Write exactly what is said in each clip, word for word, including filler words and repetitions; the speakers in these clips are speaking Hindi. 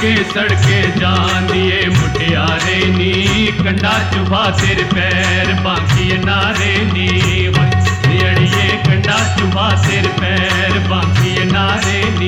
सड़के सड़के जान दिए मुटियारे नी, कंडा चुभा सिर पैर बाकी नारे नी। अड़िए कंडा चुभा सिर पैर बाकी नारे नी।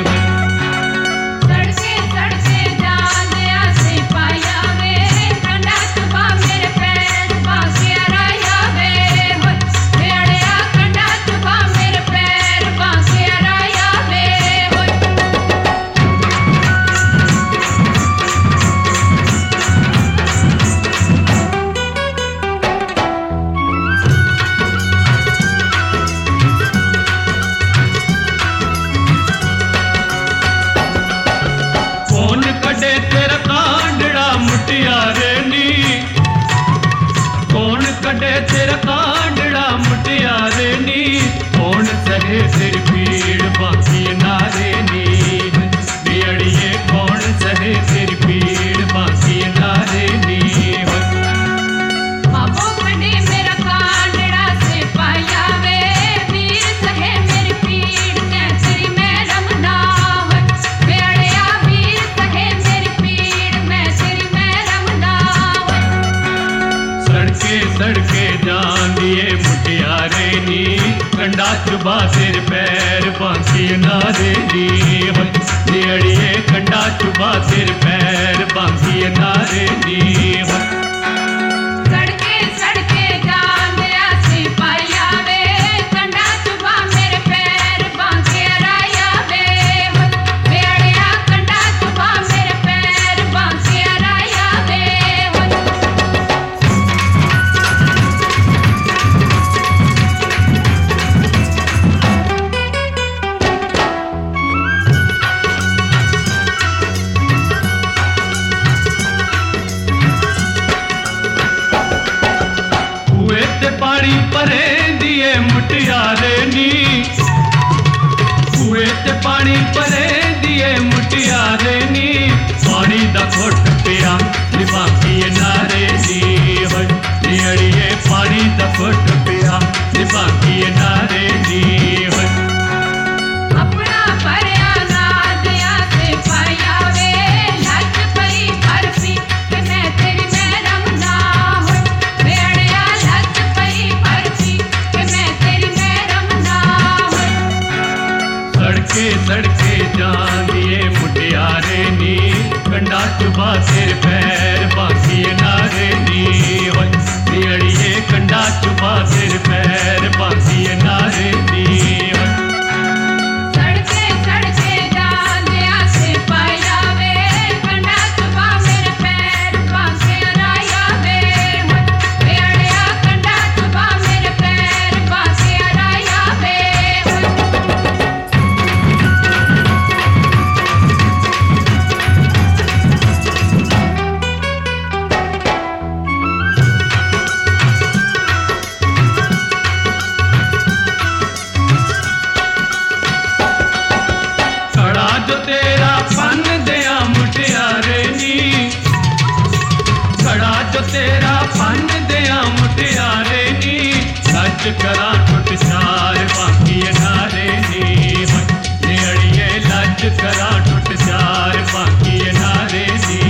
तेरा कांडड़ा मुटियारे नी, कौन सहे तेरी पीड़ बाकी नारे नी। अड़िए कौन सहे तेरी पीड़ बाकी नारे नी। सड़के जान दिए मुटियारे नी, कंडा चुभा सिर पैर बाकी नारे नी। अड़िए कंडा चुभा सिर पैर बाकी नारे नी। पानी परे दिए मुटियारे नी, कुएं ते पानी परे दिए मुटियारे नी। पानी दा घुट पिया बाकी नारे नी। अड़िए पानी दा घुट पिया बाकी नारे नी। सड़के जान दिए मुटियारे नी, कंडा चुभा सिर पैर बाकी नारे नी। अड़िए कंडा चुभा सिर पैर बाकी नारे नी। तेरा फन दिया मुटियारे नी, लज करा टुट चार बाकी नारे नी। अड़िए लज करा टुट चार बाकी नारे नी।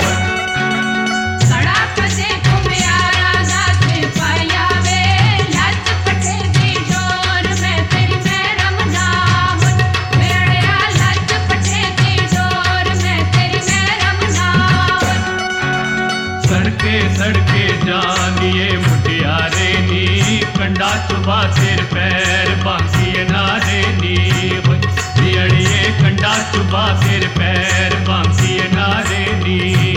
सड़के जान दिए मुटियारे नी, कंडा चुभा सिर पैर बाकी नारे नी। अड़िए कंडा चुभा सिर पैर बाकी नारे नी।